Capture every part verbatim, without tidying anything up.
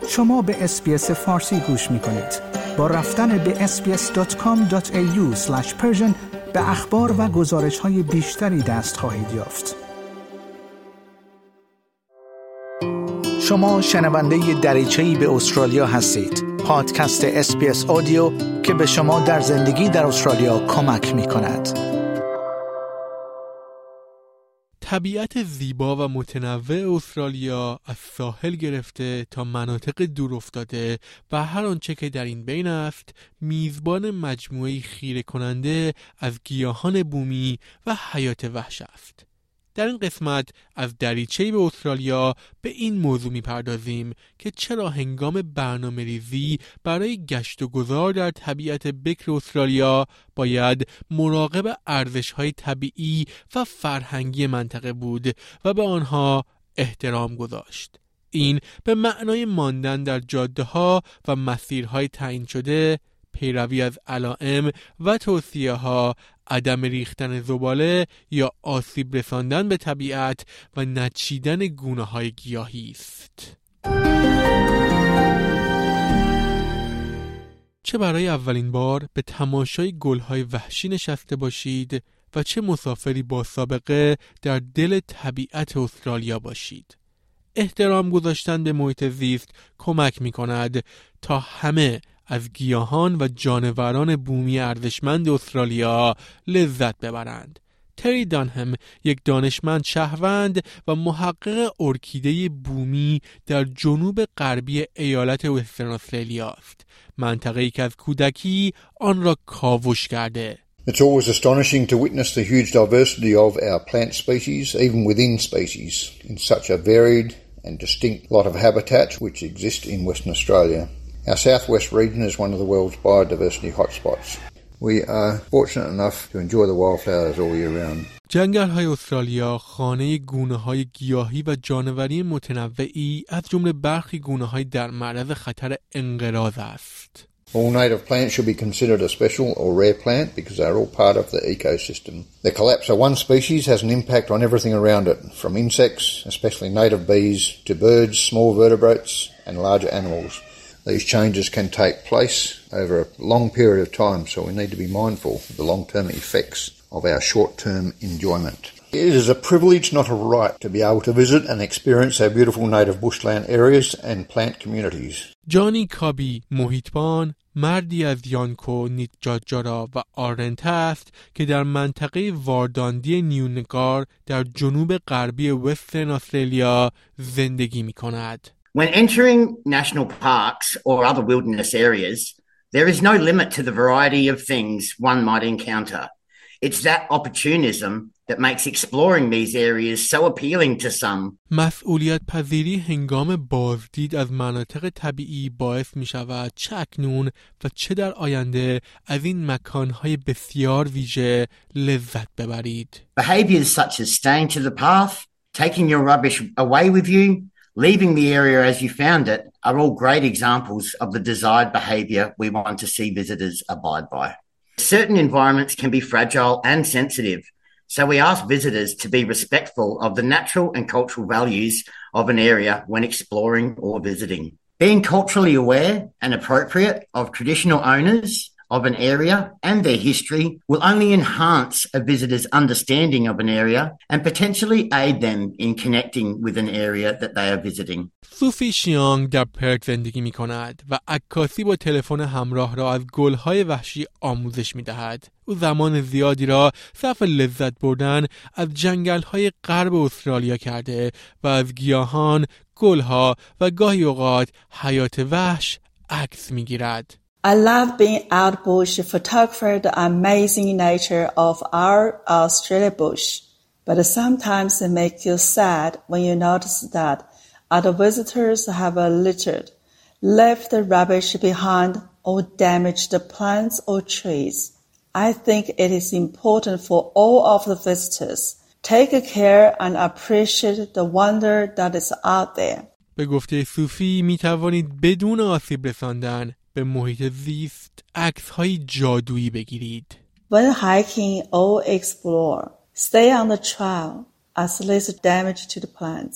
شما به اس‌بی‌اس فارسی گوش می‌کنید. با رفتن به اس بی اس دات کام دات ای یو اسلش پرشن به اخبار و گزارش‌های بیشتری دست خواهید یافت. شما شنونده دریچه‌ای به استرالیا هستید. پادکست اس بی اس آدیو که به شما در زندگی در استرالیا کمک می‌کند. طبیعت زیبا و متنوع استرالیا از ساحل گرفته تا مناطق دورافتاده و هر آنچه که در این بین است میزبان مجموعه‌ای خیره کننده از گیاهان بومی و حیات وحش است. در این قسمت از دریچه‌ای به استرالیا به این موضوع می‌پردازیم که چرا هنگام برنامه‌ریزی برای گشت و گذار در طبیعت بکر استرالیا باید مراقب ارزش‌های طبیعی و فرهنگی منطقه بود و به آنها احترام گذاشت. این به معنای ماندن در جاده‌ها و مسیرهای تعیین شده، پیروی از علائم و توصیه‌ها، عدم ریختن زباله یا آسیب رساندن به طبیعت و نچیدن گونه‌های گیاهی است. چه برای اولین بار به تماشای گل‌های وحشی نشسته باشید و چه مسافری با سابقه در دل طبیعت استرالیا باشید. احترام گذاشتن به محیط زیست کمک می‌کند تا همه از گیاهان و جانوران بومی ارزشمند استرالیا لذت ببرند. تری دانهم یک دانشمند شهروند و محقق ارکیده بومی در جنوب غربی ایالت وسترن استرالیا است. منطقه‌ای که از کودکی آن را کاوش کرده. It's always astonishing to witness the huge diversity of our plant species, even within species, in such a varied and distinct lot of habitats which exist in Western Australia. Our southwest region is one of the world's biodiversity hotspots. We are fortunate enough to enjoy the wildflowers all year round. جنگل‌های استرالیا خانه گونه‌های گیاهی و جانوری متنوعی از جمله برخی گونه‌های در معرض خطر انقراض است. All native plants should be considered a special or rare plant because they are all part of the ecosystem. The collapse of one species has an impact on everything around it, from insects, especially native bees, to birds, small vertebrates, and larger animals. These changes can take place over a long period of time, so we need to be mindful of the long-term effects of our short-term enjoyment. It is a privilege, not a right, to be able to visit and experience our beautiful native bushland areas and plant communities. جانی کابی محیطبان مردی از یانکو نیتجاجارا و آرنت است که در منطقه وارداندی نیونگار در جنوب غربی وسترن استرالیا زندگی می کند. When entering national parks or other wilderness areas, there is no limit to the variety of things one might encounter. It's that opportunism that makes exploring these areas so appealing to some. مسئولیت پذیری هنگام بازدید از مناطق طبیعی باعث می شود چه اکنون و چه در آینده از این مکانهای بسیار ویژه لذت ببرید. Behaviors such as staying to the path, taking your rubbish away with you, leaving the area as you found it are all great examples of the desired behavior we want to see visitors abide by. Certain environments can be fragile and sensitive, so we ask visitors to be respectful of the natural and cultural values of an area when exploring or visiting. Being culturally aware and appropriate of traditional owners of an area and their history will only enhance a visitor's understanding of an area and potentially aid them in connecting with an area that they are visiting. سوفی شیانگ در پرت زندگی می کند و عکاسی با تلفن همراه را از گل‌های وحشی آموزش می دهد. او زمان زیادی را صرف لذت بردن از جنگل‌های غرب استرالیا کرده و از گیاهان، گل‌ها و گاهی اوقات حیات وحش عکس می گیرد. I love being out bush photographer the amazing nature of our Australia bush, but sometimes it makes you sad when you notice that other visitors have littered, left the rubbish behind or damaged the plants or trees. I think it is important for all of the visitors take care and appreciate the wonder that is out there. به گفته صوفی می توانید بدون آسیب رساندن به محیط زیست عکس‌های جادویی بگیرید. When hiking or explore, stay on the trail as least damage to the plants.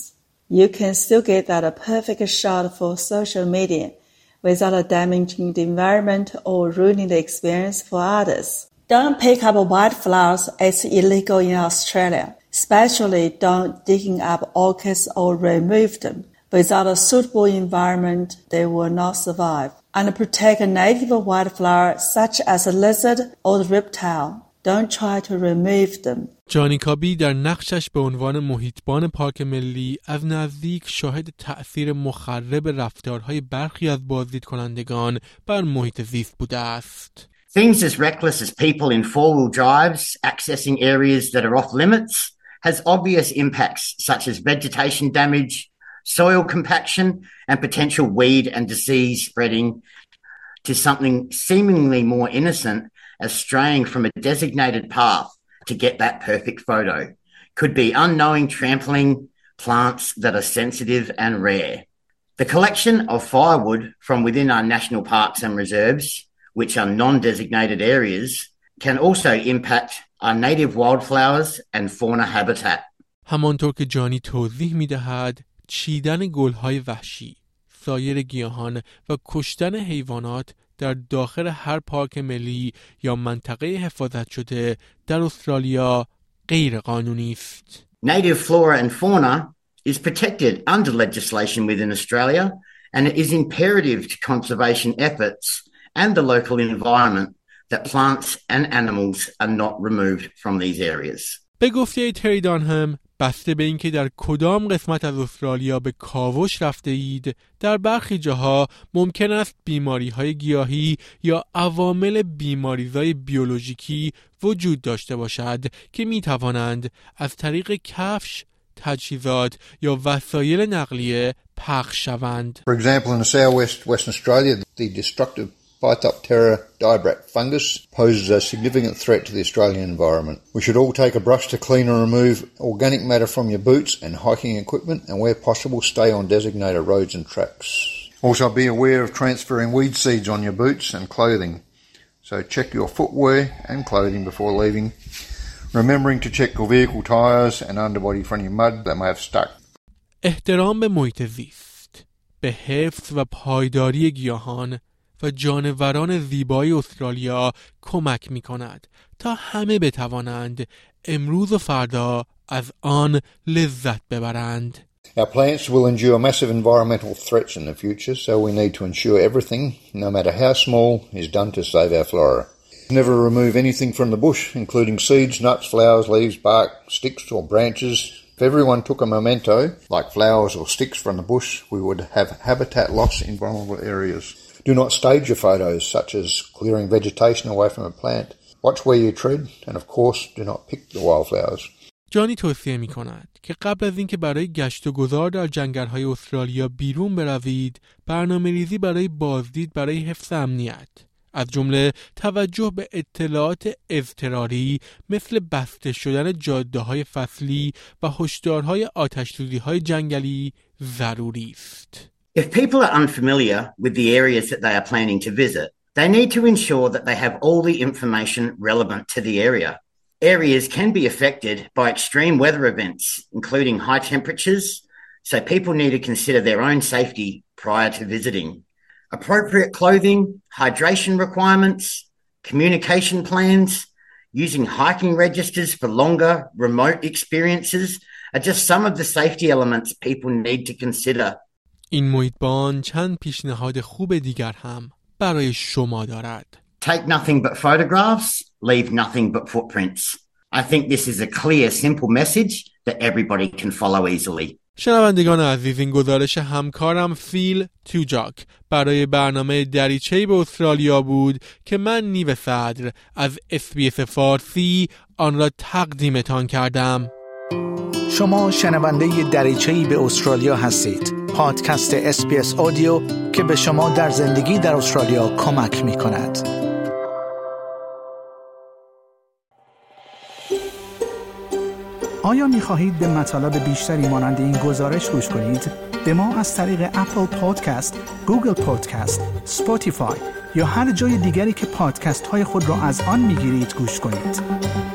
you can still get that a perfect shot for social media without damaging the environment or ruining the experience for others. Don't pick up wildflowers. It's illegal in Australia. Especially don't digging up orchids or remove them. Without a suitable environment, they will not survive. And protect a native wildflower such as a lizard or the reptile. Don't try to remove them. جانی کابی در نقشش به عنوان محیطبان پارک ملی از نزدیک شاهد تأثیر مخرب رفتارهای برخی از بازدید کنندگان بر محیط زیست بوده است. Things as reckless as people in four-wheel drives accessing areas that are off limits has obvious impacts such as vegetation damage, soil compaction, and potential weed and disease spreading to something seemingly more innocent as straying from a designated path to get that perfect photo. Could be unknowing trampling plants that are sensitive and rare. The collection of firewood from within our national parks and reserves, which are non-designated areas, can also impact our native wildflowers and fauna habitat. همانطور که جانی توضیح می‌دهد، چیدن گل‌های وحشی، سایر گیاهان و کشتن حیوانات در داخل هر پارک ملی یا منطقه حفاظت شده در استرالیا غیر قانونی است. Native flora and fauna is protected under legislation within Australia, and it is imperative to conservation efforts and the local environment that plants and animals are not removed from these areas. به گفته تری دانهم، بسته به اینکه در کدام قسمت از استرالیا به کاوش رفته اید، در برخی جاها ممکن است بیماری‌های گیاهی یا عوامل بیماری‌های بیولوژیکی وجود داشته باشد که می‌توانند از طریق کفش، تجهیزات یا وسایل نقلیه پخش شوند. For example, in the southwest Western Australia, the destructive Phytophthora dibrach fungus poses a significant threat to the Australian environment. We should all take a brush to clean and remove organic matter from your boots and hiking equipment, and where possible stay on designated roads and tracks. Also be aware of transferring weed seeds on your boots and clothing. So check your footwear and clothing before leaving, remembering to check your vehicle tyres and underbody for any mud that may have stuck. احترام به محیط زیست، به حفظ و پایداری گیاهان و جانوران زیبای استرالیا کمک می کند تا همه بتوانند امروز و فردا از آن لذت ببرند. Our plants will endure massive environmental threats in the future, so we need to ensure everything, no matter how small, is done to save our flora. Never remove anything from the bush, including seeds, nuts, flowers, leaves, bark, sticks or branches. If everyone took a memento, like flowers or sticks from the bush, we would have habitat loss in vulnerable areas. Do not stage your photos, such as clearing vegetation away from a plant. Watch where you tread, and of course, do not pick the wildflowers. جانی توصیه می کند که قبل از اینکه برای گشت و گذار در جنگل‌های استرالیا بیرون بروید، برنامه‌ریزی برای بازدید برای حفظ امنیت، از جمله توجه به اطلاعات اضطراری مثل بسته شدن جاده‌های فصلی و هشدارهای آتش‌سوزی‌های جنگلی ضروری است. If people are unfamiliar with the areas that they are planning to visit, they need to ensure that they have all the information relevant to the area. Areas can be affected by extreme weather events, including high temperatures, so people need to consider their own safety prior to visiting. Appropriate clothing, hydration requirements, communication plans, using hiking registers for longer, remote experiences are just some of the safety elements people need to consider. این محیطبان چند پیشنهاد خوب دیگر هم برای شما دارد. Take nothing but photographs, leave nothing but footprints. I think this is a clear, simple message that everybody can follow easily. شنوندگان عزیز، این گزارش همکارم فیل توجاک برای برنامه دریچه‌ای به استرالیا بود که من نیو صدر از اس بی اس فارسی آن را تقدیمتان کردم. شما شنونده دریچه‌ای به استرالیا هستید، پادکست اس بی اس اودیو که به شما در زندگی در استرالیا کمک می‌کند. آیا می‌خواهید به مطالب بیشتری مانند این گزارش گوش کنید؟ به ما از طریق اپل پادکست، گوگل پادکست، اسپاتیفای یا هر جای دیگری که پادکست‌های خود را از آن می‌گیرید گوش کنید.